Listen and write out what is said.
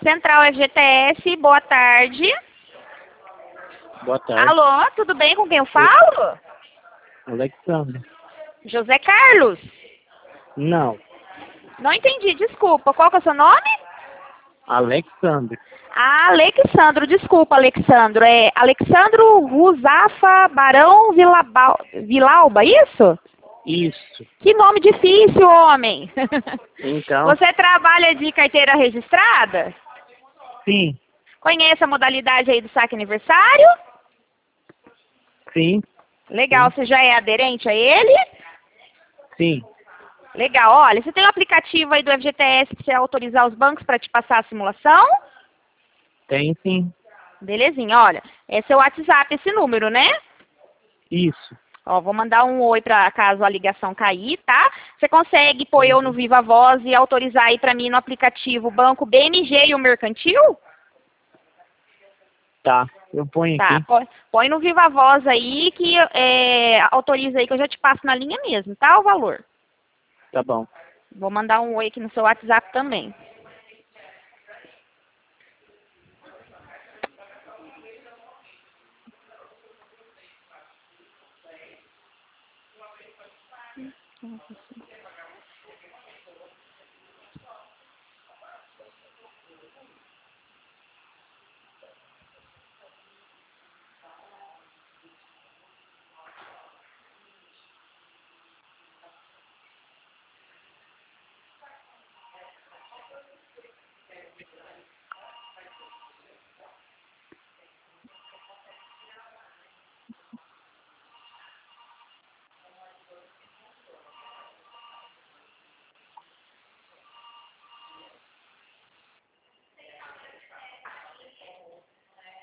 Central FGTS, boa tarde. Boa tarde. Alô, tudo bem? Com quem eu falo? Alexandre. José Carlos? Não, Não entendi, desculpa. Qual que é o seu nome? Alexandre. Ah, Alexandro, desculpa, Alexandro. É Alexandro Ruzafa Barão Vilauba, isso? Isso. Que nome difícil, homem. Então, Você trabalha de carteira registrada? sim, Conhece a modalidade aí do saque aniversário? sim, Legal, sim, você já é aderente a ele? sim. Legal, olha, você tem um aplicativo aí do FGTS para você autorizar os bancos para te passar a simulação? Tem sim. Belezinha, olha, é seu WhatsApp esse número, né? Isso. Ó, vou mandar um oi para caso a ligação cair, tá? Você consegue pôr eu no Uhum. Viva Voz e autorizar aí para mim no aplicativo Banco BMG e o Mercantil? Tá, eu ponho Tá, aqui. põe no Viva Voz aí que autoriza aí que eu já te passo na linha mesmo, tá? O valor. Tá bom. Vou mandar um oi aqui no seu WhatsApp também.